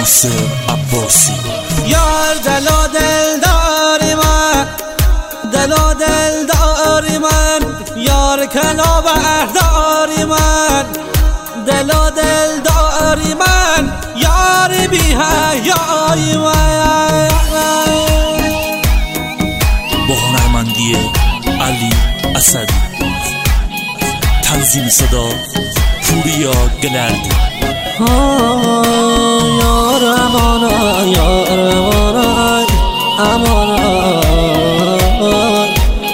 ناصر عباسی. یار دل و دل داری من، دل و دل داری من، یار کلا برداری من، دل و دل داری من، یار بی حیای من. با هنرمندی علی اسدی، تنظیم صدا پوریا گلردی. یار امانای، یار امانای، امانای،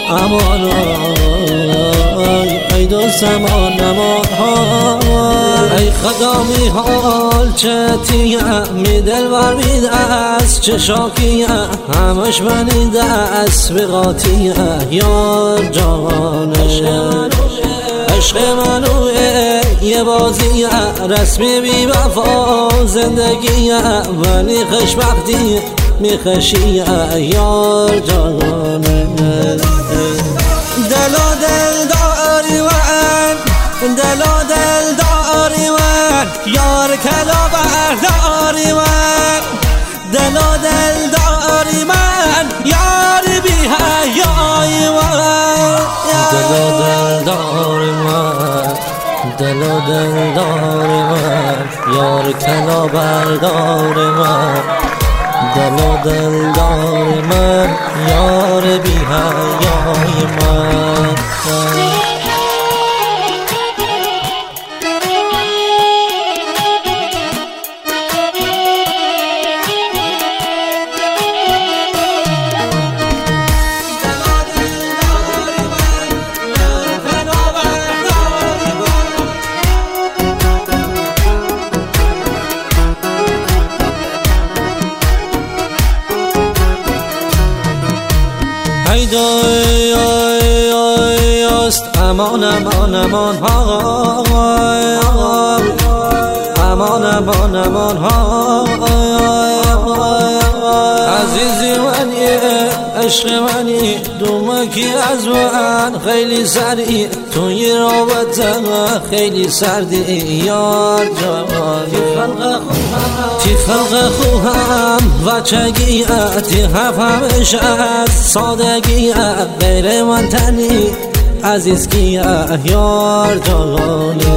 امانای، ای دو زمان نمانهای. ای خدا می حال چه تیه، می دلبر می دست چه شاکیه، همش منی دست بغاتیه. یار جوانه عشق منوه یه بازیه، رسمی بی وفا زندگیه، ولی خوشبختی میخشیه. یار جانانه دل و دل داری من، دل و دل داری من، یار کلا برداری من، دل و دل داری من، یار بی حیای من. دل و دل داری من، دل و دل داری من، یار کلا برداری من، دل و دل داری من، یار بی حیای من. ای دای است امان امان امان ها، امان امان امان ها. عزیزی منی عشق منی، دومکی از من خیلی سری، توی رابطه خیلی سردی. یار جوانی تی خلق خوهم بچگیه، تی همش از سادگیه، غیر من تنی عزیز کیه. یار جوانی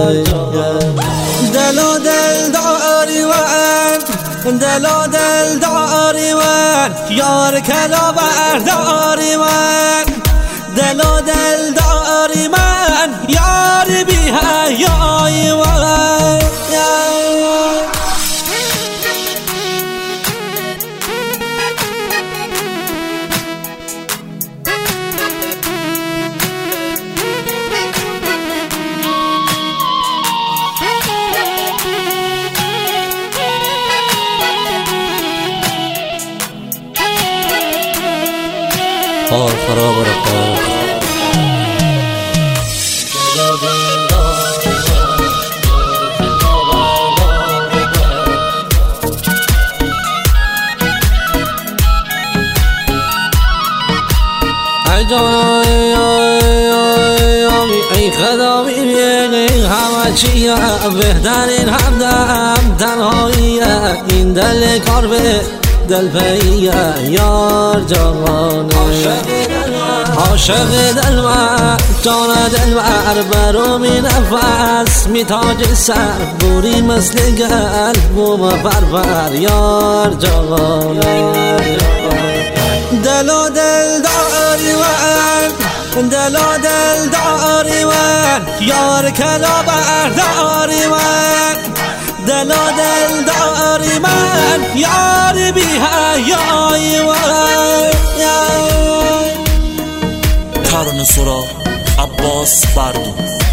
دل و دل داری من، دل و دل داری من، یار کلا برداری من، دل و دل داری من، یار بی حیای من. حال خراب رفت. ای خدا میبینی همه چیه، بهترین همدم تنهاییه، این دل کار به دل پیه. یار جوانه عاشق دل من، جان دل بر برو می نفس می تاج سر، بوری مثل گل بوم فرفر. یار جوانه دل و دل داری من، دل و دل داری من، یار کلا برداری من، دل و دل داری من، یار بی حیای من. ترانه سرا عباس بردو.